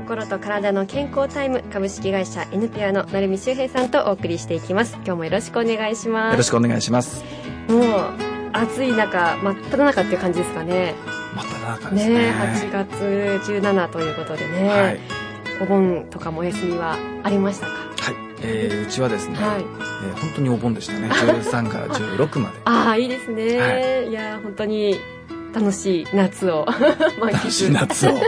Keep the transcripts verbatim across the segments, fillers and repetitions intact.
心と体の健康タイム、株式会社 N ペアの成海修平さんとお送りしていきます。今日もよろしくお願いします。 よろしくお願いします。 もう暑い中、真っ只中っていう感じですかね。 真っ只中ですね。 ね、はちがつじゅうしちということでね、はい、お盆とかもお休みはありましたか？ はい、えー、うちはですね、 はい、 えー、本当にお盆でしたね。じゅうさんからじゅうろくまで。 ああ、いいですね、はい、いや本当に楽しい夏を満喫。 楽しい夏をね。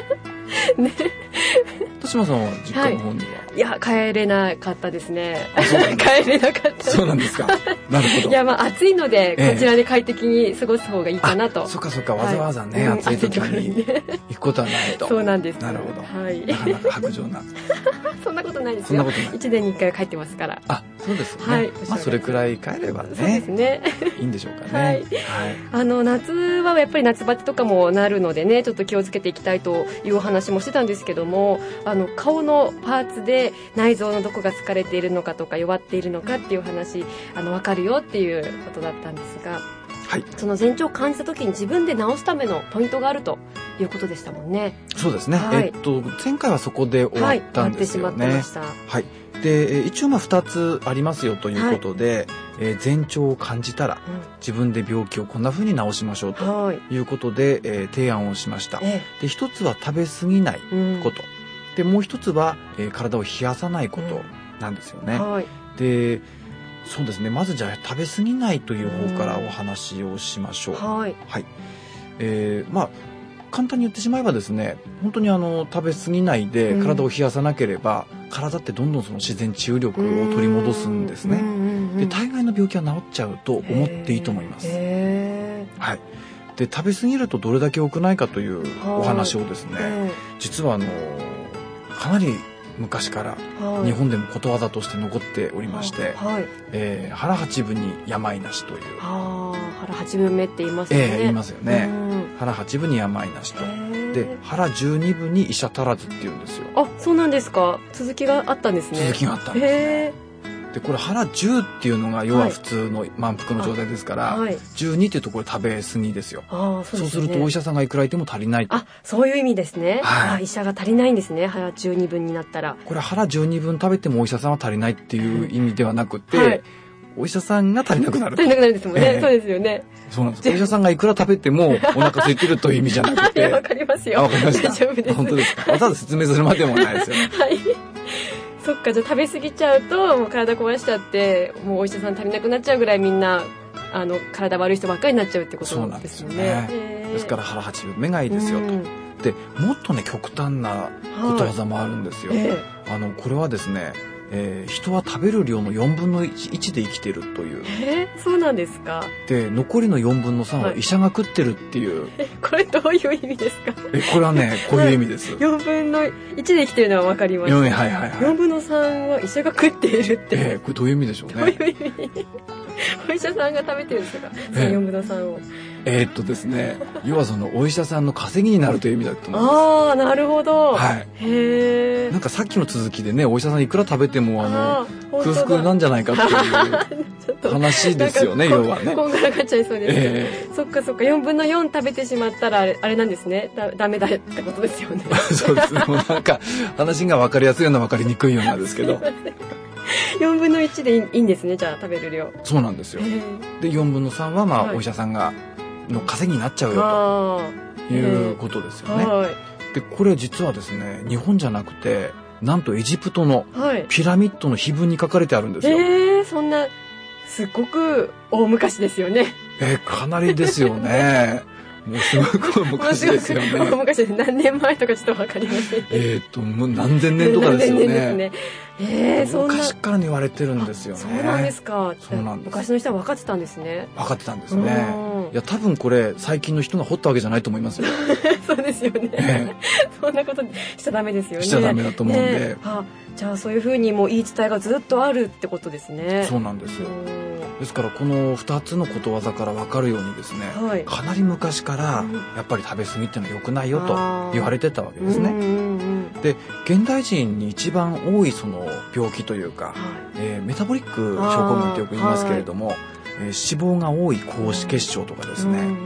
豊島さんは実家の方には、 はい、いや帰れなかったですね。帰れなかった。 そうなんですか。なるほど。 いや、まあ暑いので、こちらで快適に過ごす方がいいかなと。 そっかそっか、わざわざね、はい、暑い時に行くことはないと。 そうなんです。 なるほど。 はい。 なかなか白状な。 そんなことないですよ。 そんなことない。 いちねんにいっかいは帰ってますから。 あ、そうですよね。 はい。 まあそれくらい帰ればね。 そうですね。 いいんでしょうかね。 はい。はい、あの夏はやっぱり夏バテとかもなるのでね、ちょっと気をつけていきたいというお話もしてたんですけども、あの顔のパーツで内臓のどこが疲れているのかとか弱っているのかっていう話、あの分かるよっていうことだったんですが、 はい、 その前兆を感じた時に自分で治すためのポイントがあるということでしたもんね。 そうですね、はい、えっと前回はそこで終わったんですよね。 はい、終わってしまってました。 はい、で一応まあふたつありますよということで、はい、えー、前兆を感じたら、うん、自分で病気をこんな風に治しましょうということで、はい、えー、提案をしました。ええ、で一つは食べ過ぎないこと、うん、でもう一つは、えー、体を冷やさないことなんですよね。うん、はい、でそうですね、まずじゃあ食べ過ぎないという方からお話をしましょう。うん、はい、はい、えー、まあ簡単に言ってしまえばですね、本当にあの食べ過ぎないで体を冷やさなければ、うん、体ってどんどんその自然治癒力を取り戻すんですね。で大概の病気は治っちゃうと思っていいと思います。はい、で食べ過ぎるとどれだけ良くないかというお話をですね、実はあのかなり昔から日本でもことわざとして残っておりまして、はい、えー、腹八分に病なしという。 あ、腹八分目って言いますよね。 えー、言いますよね。腹八分に病なしと。で腹十二分に医者足らずって言うんですよ。 あ、そうなんですか。続きがあったんですね。 続きがあったんですね。でこれ腹じゅうっていうのが要は普通の満腹の状態ですから、はい、じゅうにっていうところ食べ過ぎですよ。あ、そうですね。そうするとお医者さんがいくらいても足りないと。 あ、そういう意味ですね。はい、あ、医者が足りないんですね。腹じゅうにぶんになったら。 これ腹じゅうにぶん食べてもお医者さんは足りないっていう意味ではなくて、はい、お医者さんが足りなくなる。 足りなくなるんですもんね。えー、そうですよね。 そうなんです。お医者さんがいくら食べてもお腹空いてるという意味じゃなくて。 わかりますよ。 わかりました。 大丈夫です。 本当ですか。わざわざ説明するまでもないですよ。 はい。そっか、じゃあ食べ過ぎちゃうともう体壊しちゃってもうお医者さん足りなくなっちゃうぐらいみんなあの体悪い人ばっかりになっちゃうってことですよね。そうなんですよね。 ですから腹八分目がいいですよと。でもっとね極端なことわざもあるんですよ。はい、えー、あのこれはですね、えー、人は食べる量のよんぶんのいちで生きてるという。 えー、そうなんですか。 で残りのよんぶんのさんは医者が食ってるっていう。はい、 え、これどういう意味ですか。 え、これはねこういう意味です。 よんぶんのいちで生きてるのは分かります。 はいはいはい、 よんぶんのさんは医者が食っているって。 えー、これどういう意味でしょうね。 どういう意味。お医者さんが食べてるんですか、そのよんぶんのさんを。 えー、っとですね、要はそのお医者さんの稼ぎになるという意味だと思います。 ああ、なるほど。 はい。 へえ。 なんかさっきの続きでね、お医者さんいくら食べてもあの空腹なんじゃないかっていう話ですよね、要はね。 こんがらがっちゃいそうですけど、えー、そっかそっか、よんぶんのよん食べてしまったらあれ、あれなんですね。だダメだってことですよね。 そうですね。もうなんか話が分かりやすいような分かりにくいようなんですけど。 よんぶんのいちでいいんですね、じゃあ食べる量。 そうなんですよ。でよんぶんのさんはまあ、はい、お医者さんがの稼ぎになっちゃうよということですよね。はい、でこれ実はですね、日本じゃなくてなんとエジプトのピラミッドの碑文に書かれてあるんですよ。 はい、えー、そんなすっごく大昔ですよね。 えー、かなりですよね。もうすごく昔ですよね。 昔です。何年前とかちょっと分かりません。 えっともう何千年とかですよね。 何千年ですね。えー、そんな昔から言われてるんですよね。 そうなんですか。 そうなんです。 昔の人は分かってたんですね。 分かってたんですね。いや多分これ最近の人が掘ったわけじゃないと思いますよ。 そうですよね。えー、そんなことしちゃダメですよね。 しちゃダメだと思うんで。ね、 あ、じゃあそういうふうにもう言い伝えがずっとあるってことですね。 そうなんですよ。ですからこのふたつのことわざから分かるようにですね、はい、かなり昔からやっぱり食べ過ぎっていうのは良くないよと言われてたわけですね。で現代人に一番多いその病気というか、はい、えー、メタボリック症候群ってよく言いますけれども、えー、脂肪が多い高脂血症とかですね、え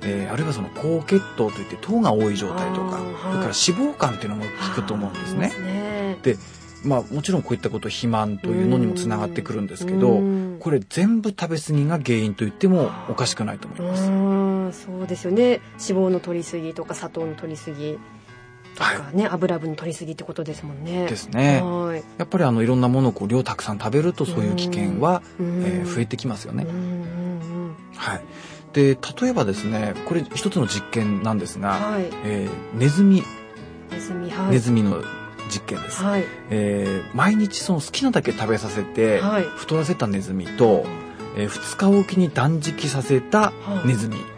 えー、あるいはその高血糖といって糖が多い状態とか、はい、それから脂肪肝っていうのも効くと思うんですね。で、まあもちろんこういったこと肥満というのにもつながってくるんですけど、これ全部食べ過ぎが原因と言ってもおかしくないと思います。 うんそうですよね。脂肪の摂りすぎとか砂糖の摂りすぎとかね、はい、油分の摂りすぎってことですもんね。 ですね。はい、やっぱりあのいろんなものをこう量たくさん食べるとそういう危険は、えー、増えてきますよね。はい。で例えばですね、これ一つの実験なんですが、はい、えー、ネズミネズミ、はい、 ネズミの実験です、はい、えー、毎日その好きなだけ食べさせて太らせたネズミと、はい、えー、ふつかおきに断食させたネズミ、はい、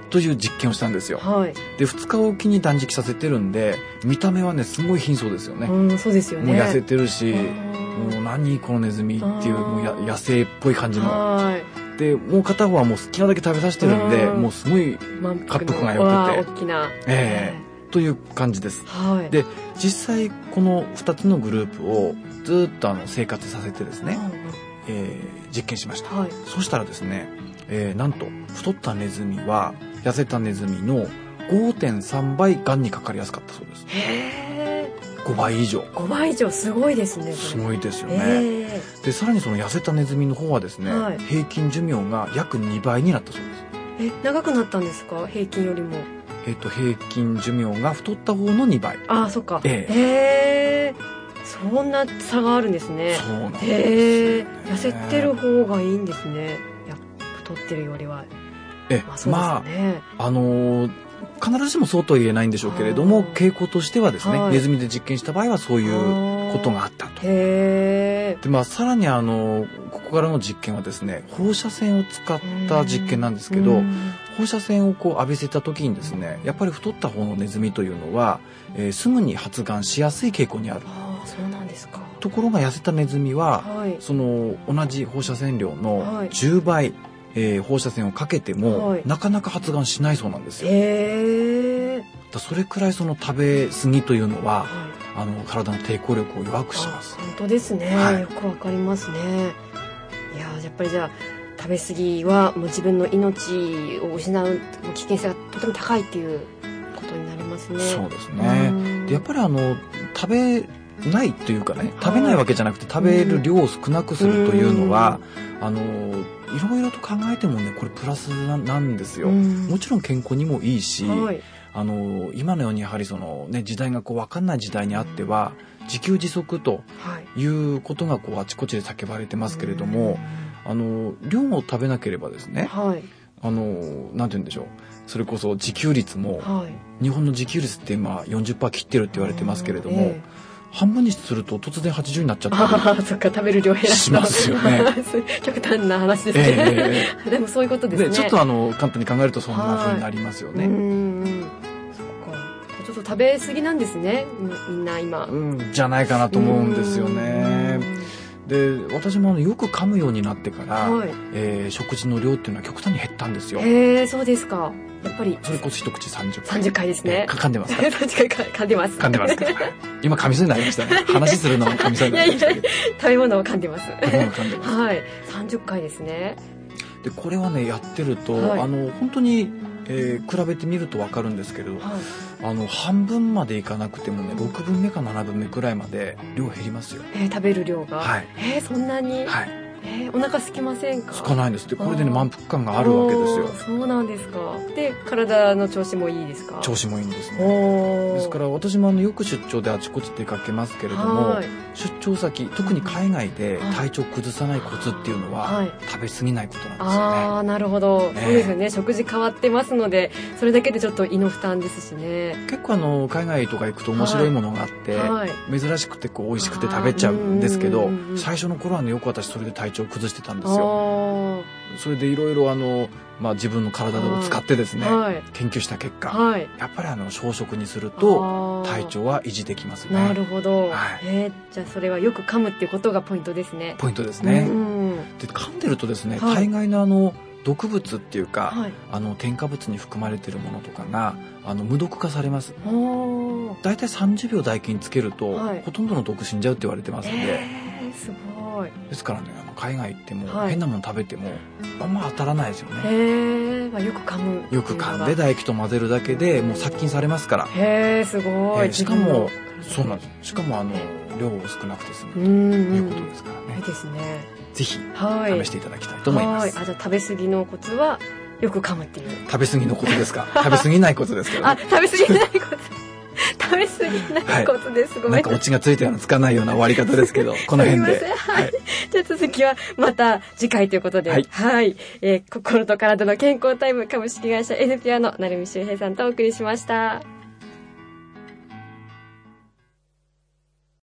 という実験をしたんですよ、はい、でふつかおきに断食させてるんで見た目はねすごい貧相ですよね。 うん、そうですよね。 もう痩せてるし、もう何このネズミっていうもうや野生っぽい感じの、はい、でもう片方はもう好きなだけ食べさせてるんで、もうすごい滑腹が良くて大きな、 えー、という感じです、はい、で実際このふたつのグループをずっとあの生活させてですね、うんえー、実験しました、はい、そしたらですね、えー、なんと太ったネズミは痩せたネズミの ごてんさんばいがんにかかりやすかったそうです。 へー、 ごばい以上。 ごばい以上すごいですね。 すごいですよね。でさらにその痩せたネズミの方はですね、はい、平均寿命が約にばいになったそうです。 え長くなったんですか、平均よりも。 えっと平均寿命が太った方のにばい。 ああそっか。 えー、 へー、そんな差があるんですね。 そうなんですね。 へー、痩せてる方がいいんですね。いや太ってるよりは。 えまあ、そうですね、まああのー必ずしもそうとは言えないんでしょうけれども、傾向としてはですね、はい、ネズミで実験した場合はそういうことがあったと。 へー。 で、まあ、さらにあのここからの実験はですね、放射線を使った実験なんですけど、放射線をこう浴びせた時にですね、やっぱり太った方のネズミというのは、えー、すぐに発がんしやすい傾向にある。 ああ、そうなんですか。 ところが痩せたネズミは、はい、その同じ放射線量のじゅうばい、はいえー、放射線をかけても、はい、なかなか発がんしないそうなんですよ。 へー。 だそれくらいその食べ過ぎというのは、はい、あの体の抵抗力を弱くします。 本当ですね、はい、よくわかりますね。いややっぱりじゃあ食べ過ぎはもう自分の命を失う危険性がとても高いっていうことになりますね。 そうですね。でやっぱりあの食べないというかね、食べないわけじゃなくて食べる量を少なくするというのは、あのいろいろと考えてもねこれプラス な, なんですよ。もちろん健康にもいいし、はい、あの今のようにやはりその、ね、時代がこう分かんない時代にあっては自給自足ということがこうあちこちで叫ばれてますけれども、あの量を食べなければですね、はい、あのなんて言うんでしょう、それこそ自給率も、はい、日本の自給率って今 よんじゅっパーセント 切ってるって言われてますけれども、えー半分にすると突然はちじゅうになっちゃったりああそっか、食べる量減らすしますよね極端な話ですね、えー、でもそういうことですね。 でちょっとあの簡単に考えるとそんな風になりますよね。 うんそっか、ちょっと食べ過ぎなんですね、みんな今。 うんじゃないかなと思うんですよね。で私もあのよく噛むようになってから、はいえー、食事の量っていうのは極端に減ったんですよ。 へえ、そうですか。やっぱりそれこそ一口さんじゅっかいさんじゅっかいですね。 えー、噛んでますかさんじゅっかい噛んでます噛んでますか今噛みそうになりましたね。話するのも噛みそうになりましたけどいやいや食べ物を噛んでます食べ物を噛んでますはいさんじゅっかいですね。 でこれはねやってると、はい、あの本当に、えー、比べてみると分かるんですけれど、はい、あの半分までいかなくてもねろくぶんめかななぶんめくらいまで量減りますよ。 えー、食べる量が、 はい、 えー、そんなに、 はいえー、お腹空きませんか？ 空かないんです。でこれでね満腹感があるわけですよ。 そうなんですか。で体の調子もいいですか？ 調子もいいんですね。ですから私もあのよく出張であちこち出かけますけれども、出張先特に海外で体調崩さないコツっていうのは、はい、食べ過ぎないことなんですよね。 ああなるほど、ね、そうですよね。食事変わってますのでそれだけでちょっと胃の負担ですしね。 結構あの海外とか行くと面白いものがあって、はい、珍しくてこう美味しくて食べちゃうんですけど、最初の頃はねよく私それで体調崩してたんですよ。それでいろいろあの、まあ、自分の体を使ってですね、はい、研究した結果、はい、やっぱりあの小食にすると体調は維持できますね。 なるほど、はいえー、じゃあそれはよく噛むっていうことがポイントですね。 ポイントですね、うん、で噛んでるとですね、はい、大概のあの毒物っていうか、はい、あの添加物に含まれているものとかがあの無毒化されます。だいたいさんじゅうびょう唾液につけると、はい、ほとんどの毒死んじゃうって言われてますので、 えー、すごいですからね、あの海外行っても、はい、変なもの食べてもあんま当たらないですよね。 へえ、まあ、よく噛む。 よく噛んで唾液と混ぜるだけでもう殺菌されますから。 へえ、すごい。 しかもそうなんです。しかもあの量少なくて済むということですからね。 いいですね。 ぜひ試していただきたいと思います。 はい。あ、じゃあ食べ過ぎのコツはよく噛むっていう。 食べ過ぎのコツですか。食べ過ぎないコツですけど、ね。 あ、食べ過ぎないコツ。食べ過ぎないコツです。はい、ごめんなさい。 なんかオチがついたようなつかないような終わり方ですけど、この辺で。 すみません。はい。はい、じゃあ続きはまた次回ということで、はい。はい、えー、心と体の健康タイム株式会社 エヌピアの成海周平さんとお送りしました。